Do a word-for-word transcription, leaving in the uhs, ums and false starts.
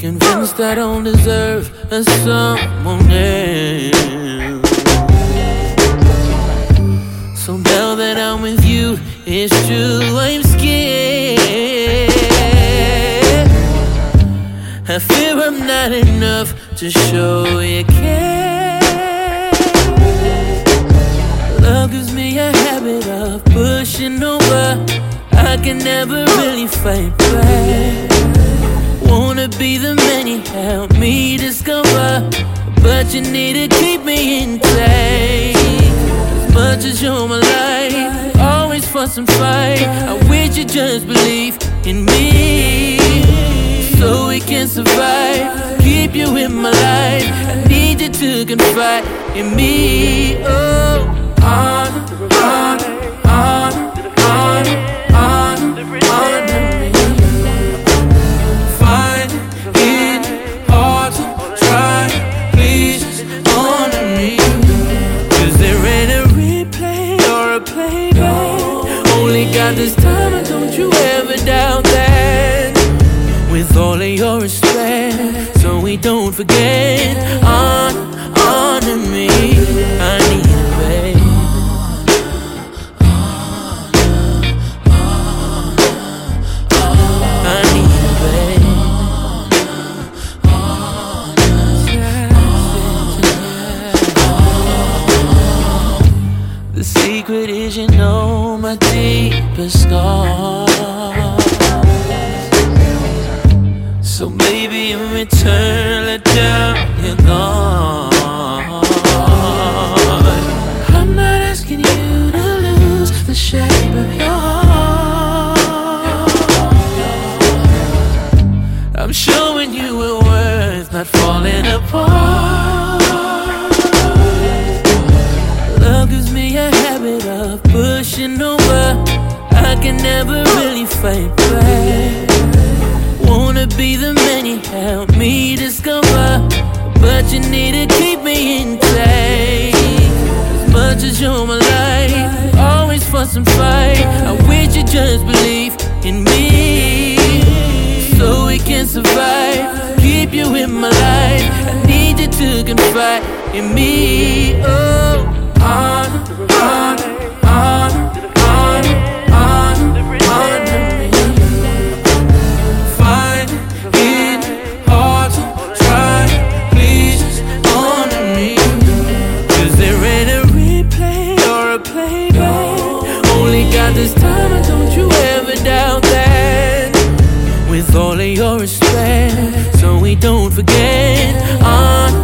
convinced I don't deserve a someone else. So now that I'm with you, it's true, I'm scared. I fear I'm not enough to show you care. Love gives me a habit of pushing over. I can never really fight back. Wanna be the man you help me discover, but you need to keep me intact. As much as you're my life, always fuss and fight, I wish you just believe in me, so we can survive. Keep you in my life, I need you to confide in me. Oh, on, on, on, on, on, on me. Find it hard to try, please just honor me. Cause there ain't a replay or a playback. Only got this time, and don't you ever doubt that. With all of your respect, so we don't forget, on, honor me. I need you, babe. I need you, babe. The secret is, you know, my deepest scar. So maybe in return, let down you're gone. I'm not asking you to lose the shape of your heart. I'm showing you a worth, not falling apart. Love gives me a habit of pushing over. I can never really fight back. Wanna be the man you help me discover, but you need to keep me intact. As much as you're my life, always fuss and fight, I wish you just believe in me, so we can survive. Keep you in my life, I need you to confide in me. Oh, on, on, on, on, on, on me. Find it hard to try, please just honor me. Cause there ain't a replay or a playback. Only got this time, and don't you ever doubt that. With all of your respect, so we don't forget, on